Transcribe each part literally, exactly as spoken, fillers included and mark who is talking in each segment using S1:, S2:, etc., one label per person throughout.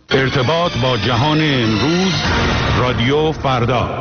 S1: ارتباط با جهان امروز، رادیو فردا.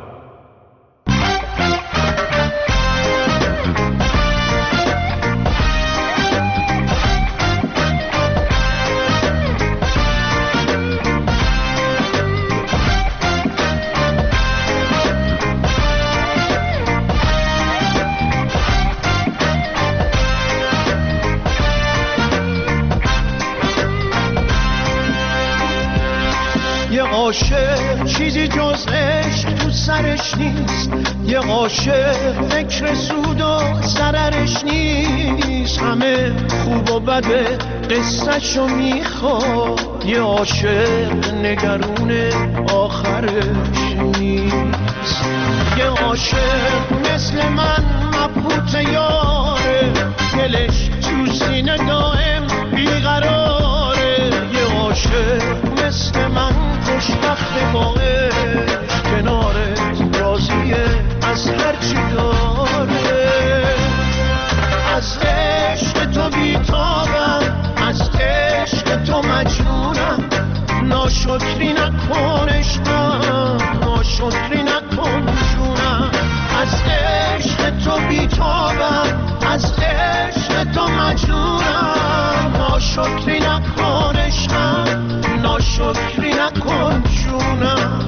S2: عاشق چیزی جز عشق تو سرش نیست، یه عاشق فکر سود و ضررش نیست، همه خوب و بده قصه‌شو میخواد، یه عاشق نگرون آخرش نیست. یه عاشق مثل من مبهوت یاره، دلش تو سینه دائم بیقراره، یه عاشق مثل من خوشبخت با عشق، کنارت راضیه از هر چی داره. از عشق تو بیتابم، از عشق تو مجنونم، ناشکری نکن عشقم، ناشکری نکن جونم. از عشق تو بیتابم، از عشق تو مجنونم، ناشکری نکن عشقم، ناشکری نکن جونم.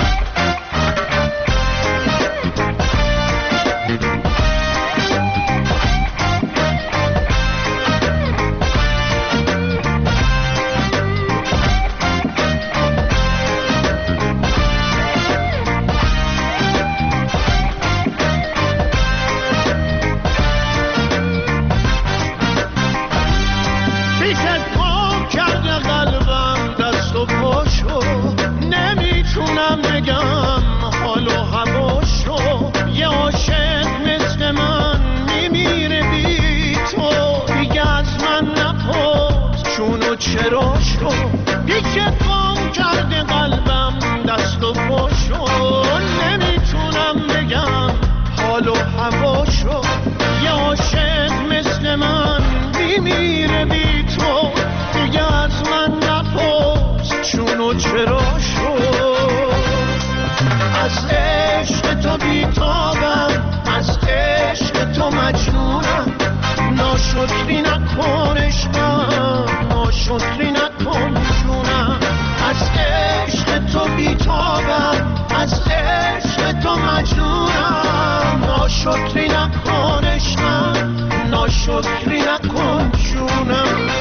S2: چرا شو بیچه قام کرده قلبم دست و پاشو، نمیتونم بگم حال و هواشو، یه عاشق مثل من میمیره بی تو، دیگه از من نپرس چون و چرا شو. از عشق تو بیتابم، از عشق تو مجنونم، ناشکری نکن عشقم، ناشکری نکن جونم. از عشق تو بیتابم، از عشق تو مجنونم، ناشکری نکن عشقم، ناشکری نکن جونم.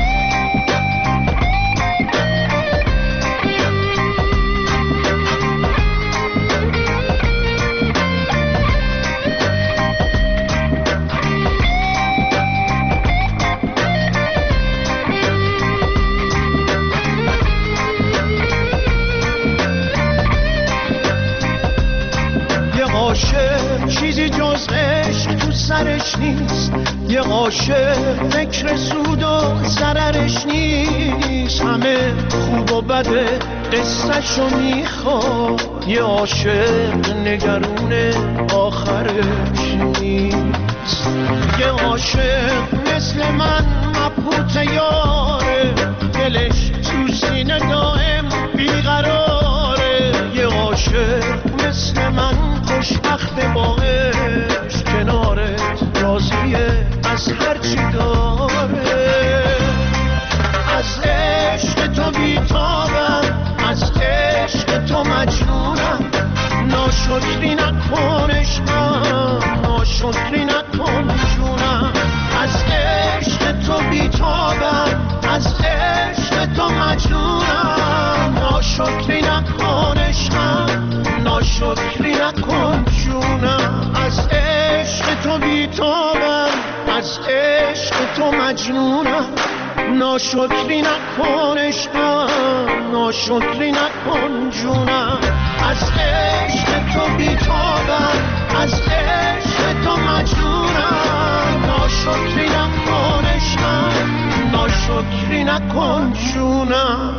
S2: چیزی جز عشق تو سرش نیست، یه عاشق فکر سود و ضررش نیست، همه خوب و بده قصه‌شو میخواد، یه عاشق نگرون آخرش نیست. یه عاشق مثل من مبهوت یاره، دلش تو سینه دائم بیقراره، یه عاشق مثل من خوشبخت با عشق، کنارت راضیه از هر چی داره. از عشق تو بیتابم، از عشق تو مجنونم، ناشکری نکن عشقم، ناشکری نکن جونم. از عشق تو بیتابم، از عشق تو مجنونم، ناشکری نکن عشقم، ناشکری نکن جونم. از عشق تو بیتابم، از عشق تو مجنونم، ناشکری نکن عشقم، ناشکری نکن جونم. از عشق تو بیتابم، از عشق تو مجنونم، ناشکری نکن عشقم، ناشکری نکن جونم.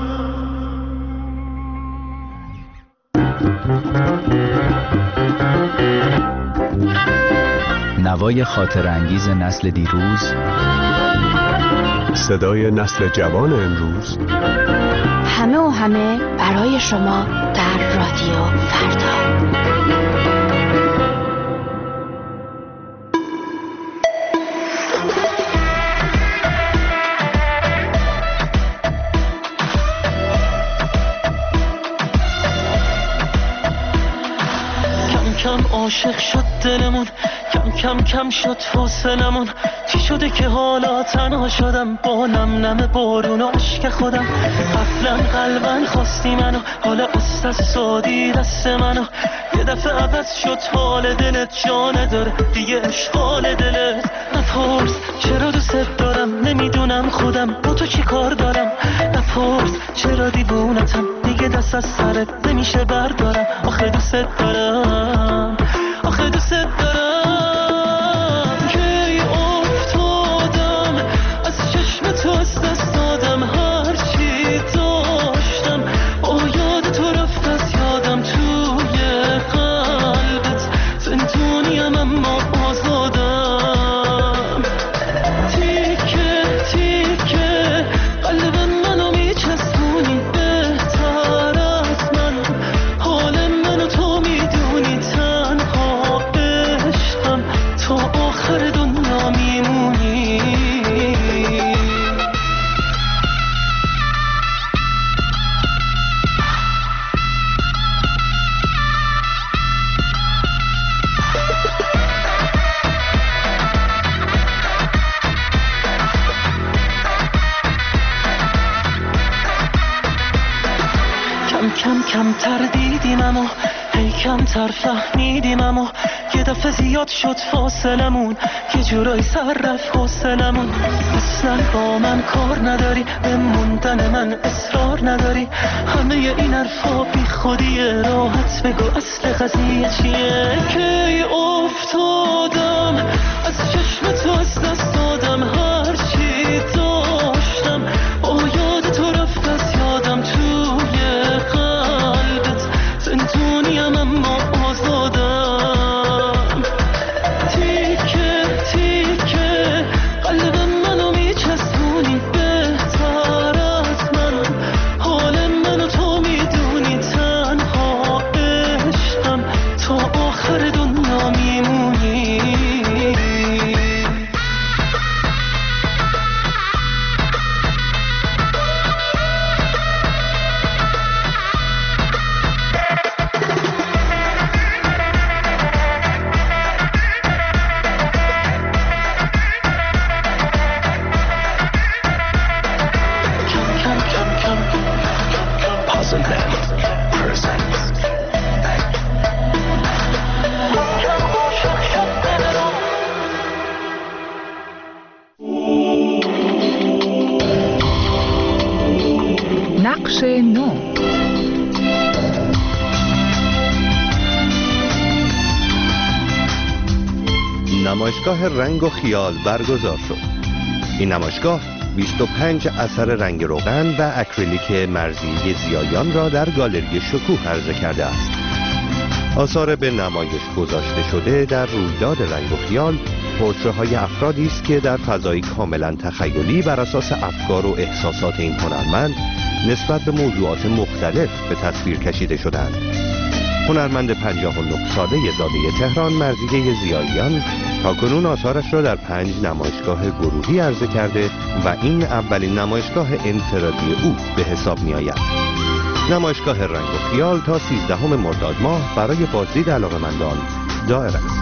S3: نوای خاطر انگیز نسل دیروز، صدای نسل جوان امروز،
S4: همه و همه برای شما در رادیو فردا.
S5: کم عاشق شد دلمون، کم کم کم شد فاصلمون. چی شده که حالا تنها شدم با نم نم بارون و عشق خودم؟ قفلا قلبن خواستی منو، حالا استاد سادی دست منو. یه دفعه عوض شد حال دلت، جا نداره دیگه اشغال دلت. نپرس چرا دوست دارم، نمیدونم خودم با تو چی کار دارم. نپرس چرا دیوونتم، دیگه دست از سرت نمیشه بردارم. آخه دوست دارم، آخه دوست دارم. کی افتادم از چشم تو، از دست دادم هر چی داشتم. با یاد تو رفت از یادم، توی قلبت زندونیم اما آزادم. تیکه تیکه قلبم منو میچسبونی، بهتر از من حال منو تو میدونی. تنها عشقم تا آخر دنیا میمونی. کم کم کم تر دیدیم اما هی کم تر فهمیدیم، اما یه دفعه زیاد شد فاصلمون. یه جورایی سر رفت حوصلمون. اصلا با من کار نداری، به موندن من اصرار نداری. همه این حرفا بی خودیه، راحت بگو اصل قضیه چیه. کی افتادم از چشم تو، از دست دادم هر چی داشتم. با یاد تو رفت از یادم، توی قلبت زندونیم اما آزادم. تیکه تیکه قلبم منو میچسبونی، بهتر از من حال منو تو میدونی. تنها عشقم تا آخر دنیا میمونی.
S6: نقش نو.
S7: نمایشگاه رنگ و خیال برگزار شد. این نمایشگاه بیست و پنج اثر رنگ روغن و اکریلیک مرزی زیایان را در گالری شکوه عرضه کرده است. آثار به نمایش گذاشته شده در رویداد رنگ و خیال پورتره‌های افرادی است که در فضایی کاملا تخیلی بر اساس افکار و احساسات این هنرمند نسبت به موضوعات مختلف به تصویر کشیده شدند. هنرمند پنجاه و نه ساله زاده تهران مرضیه زیایان تاکنون آثارش را در پنج نمایشگاه گروهی عرضه کرده و این اولین نمایشگاه انفرادی او به حساب می آید. نمایشگاه رنگ و خیال تا سیزدهم مرداد ماه برای بازدید علاقه‌مندان دائر است.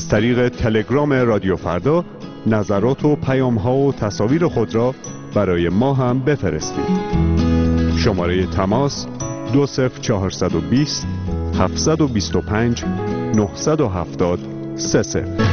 S3: از طریق تلگرام رادیو فردا نظرات و پیام ها و تصاویر خود را برای ما هم بفرستید. شماره تماس دو صفر چهارصد و بیست هفتصد و بیست و پنج نهصد و هفتاد سه صفر.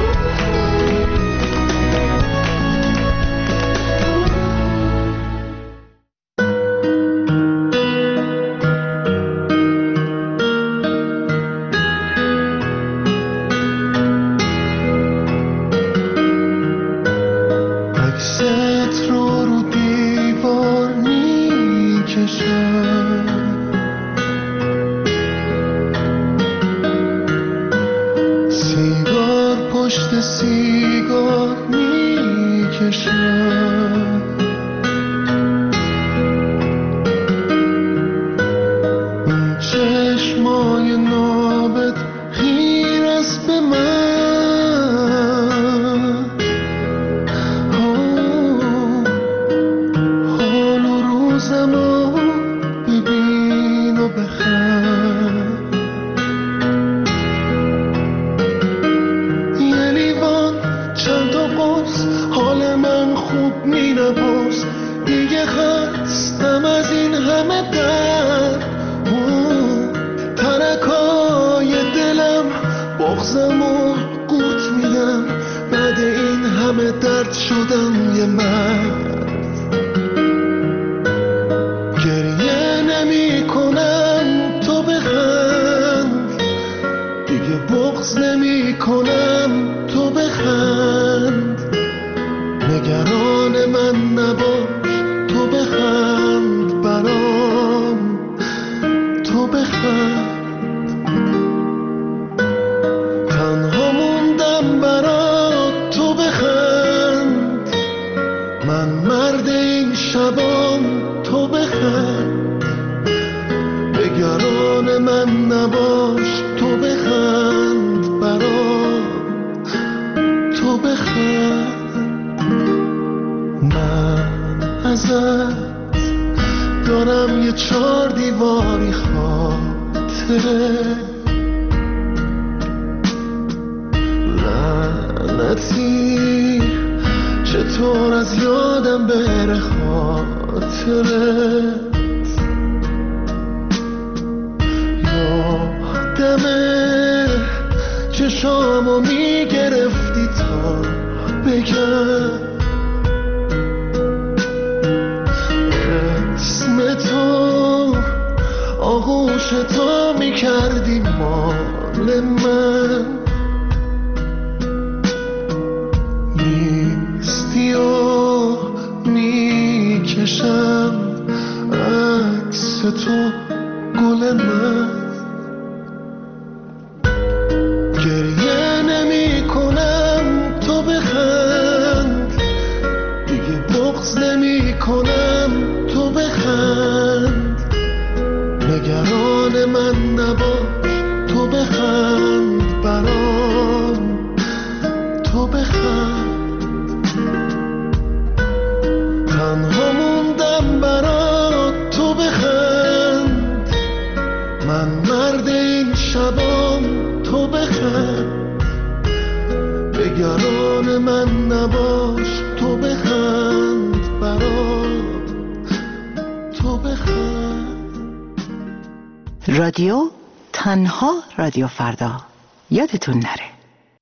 S6: رادیو تنها رادیو فردا، یادتون نره.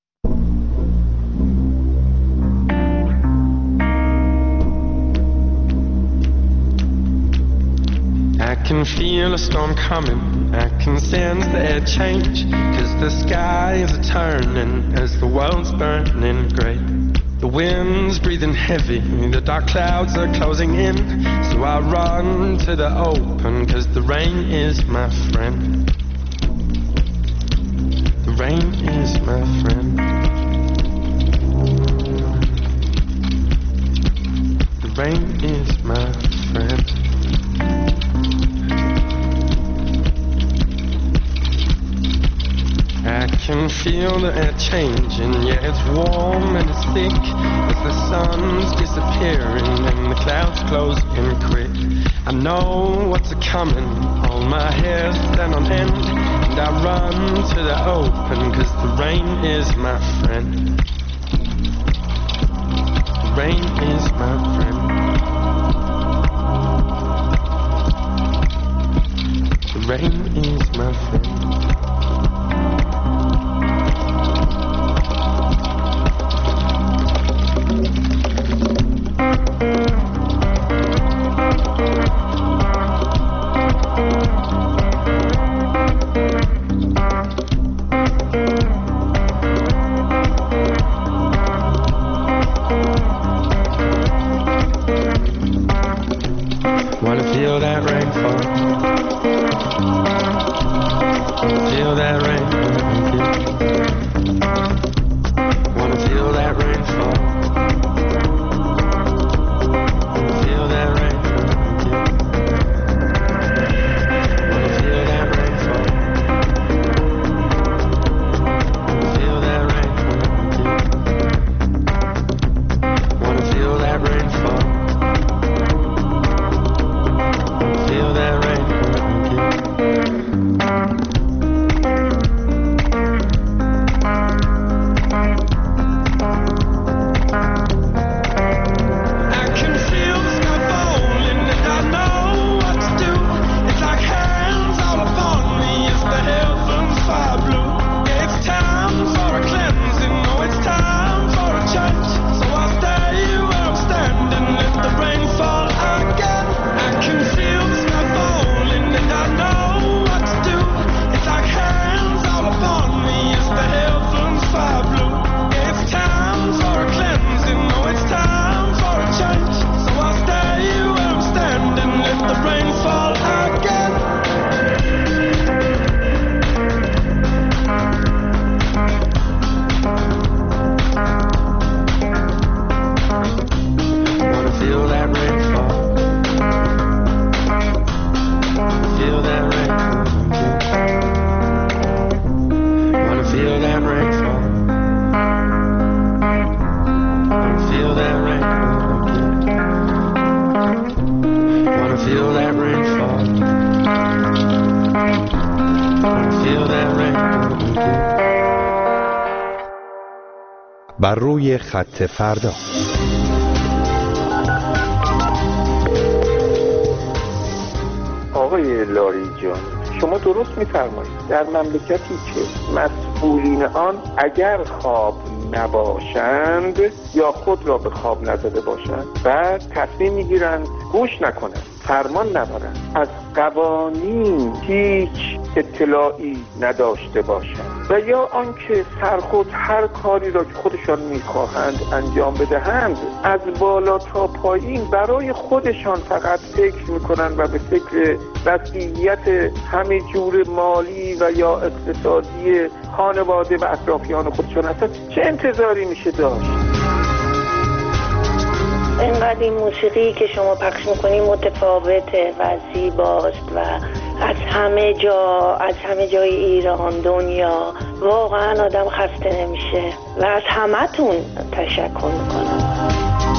S8: I can feel a storm coming, I can sense the air change, 'cause the skies are turning as the world's burning grey. The wind's breathing heavy, the dark clouds are closing in, so I run to the open, 'cause the rain is my friend. The rain is my friend. The rain is my friend. I can feel the air changing, yeah, it's warm and it's thick, as the sun's disappearing and the clouds close in quick. I know what's a-coming. All my hair stand on end, and I run to the open, 'cause the rain is my friend. The rain is my friend. The rain is my friend. Wanna feel that rainfall. Feel that rain. Wanna feel that rainfall. Feel that rain. Wanna feel that rainfall. Feel that rain. Wanna feel that rainfall. Feel that rain. I can feel the sky falling, and I know what to do. It's like hands all upon me as the heavens fire blue. It's time for a cleansing, oh, it's time for a change. So I'll stay where I'm standing, let the rain fall again. I can feel the sky falling, and I know what to do. It's like hands all upon me as the heavens fire blue. It's time for a cleansing, oh, it's time for a change. So I'll stay where I'm standing, let the rain fall again. Wanna feel that rainfall. Feel that rain. Wanna feel that rainfall. Feel that rain. Wanna feel that rainfall. Feel that rain.
S7: بر روی خط فردا.
S9: آقای لاری جان، شما درست می‌فرمایید. در مملکتی که مسئولین آن اگر خواب نباشند یا خود را به خواب نزده باشند و تصمیم میگیرند گوش نکنند، فرمان نبرند، از قوانین هیچ اطلاعی نداشته باشند و یا آنکه سرخود هر کاری را که خودشان میخواهند انجام بدهند، از بالا تا پایین برای خودشان فقط فکر میکنند و به فکر وضعیت همه جور مالی و یا اقتصادی خانواده و اطرافیان خودشان هستند، چه انتظاری میشه داشت؟
S10: اینقدر این موسیقی که شما پخش میکنید متفاوته و زیباست و از همه جا از همه جای ایران دنیا واقعا آدم خسته نمیشه و از همتون تشکر میکنم.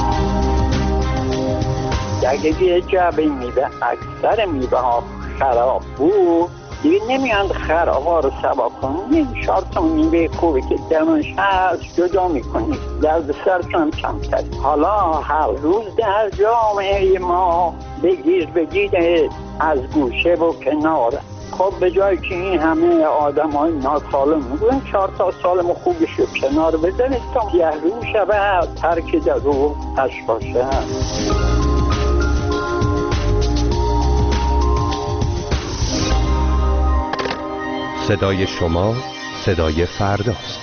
S11: اگه یه جعبه میوه اکثر میوه ها خراب بود دیگه نمیاند خراب ها رو سبا کنید، شارتون میوه خوبه که درمانش هست جدا میکنید، درد سرتون هم کمتر. حالا هر روز در جامعه ما بگیر بگیره از گوشه و کنار. خب به جایی که این همه آدم های ناسالم میگوین چهار تا سالم خوبش رو کنار بزنید تا یه رو شبه ترک در رو تش باشه.
S7: صدای شما صدای فرداست.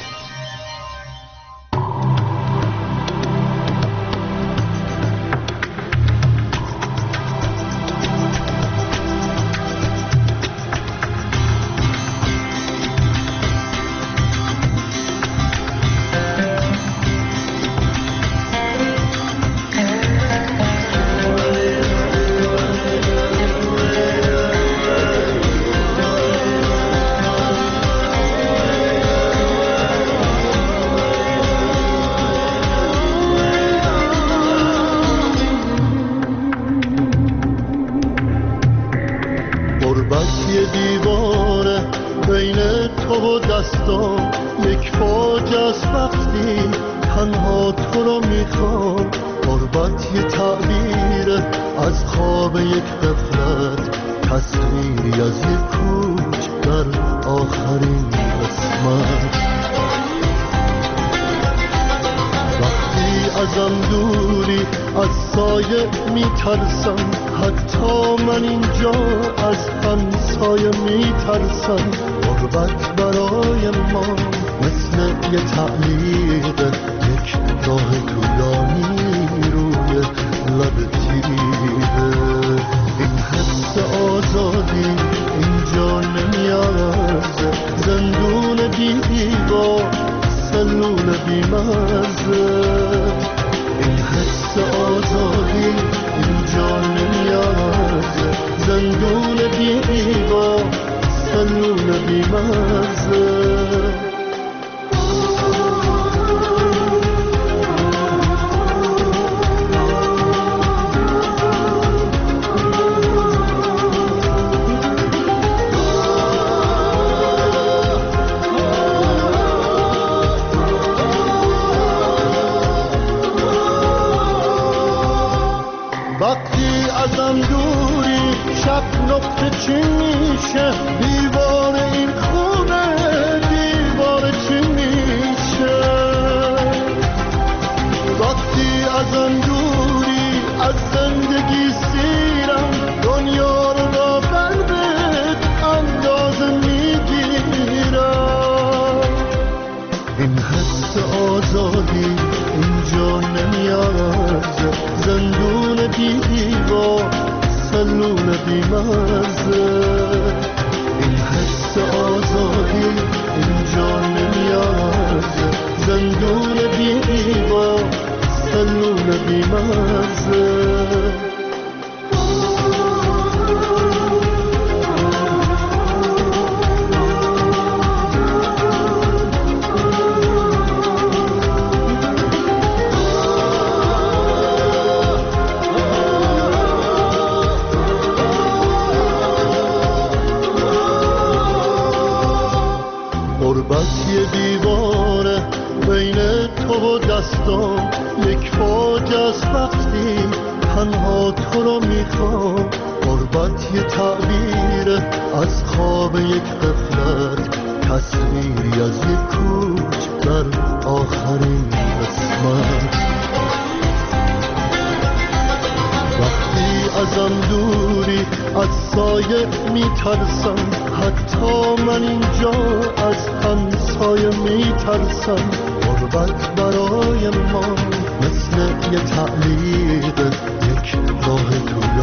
S2: دیواره بین تو و دستام یک فوج از وقتی تنها تو رو میخوام. غربت یه تعبیر از خواب یک غفلت، تصویری از یک کوچ در آخرین قسمت. وقتی ازم دوری از سایه میترسم، حتی من اینجا از همسایه میترسم. غربت برای ما مثل یه تعلیق، یک راه طولانی روی لب تیره. این حس آزادی اینجا نمیارزه، زندون دیوار سلول بیمزه. این حس آزادی اینجا نمیارزه، زندون دیوار سلول بیمزه. نقطه چی میشه دیوار این خونه، دیوار چی میشه؟ وقتی ازم دوری از زندگی سیرم، دنیا رو با قلبت اندازه میگیرم. این حس آزادی اینجا نمیارزه، زندون دیوار سلول بیمزه. این حس آزادی اینجا نمیارزه، زندون دیوار سلول بیمزه. دیواره بین تو و دستام یک فوج از وقتی تنها تو رو میخوام. غربت یه تعبیر از خواب یک غفلت، تصویری از یک کوچ در آخرین قسمت. وقتی ازم دوری از سایه میترسم، حتی من اینجا از همسایه میترسم. غربت برای ما مثل یه تعلیق، یک راه طولانی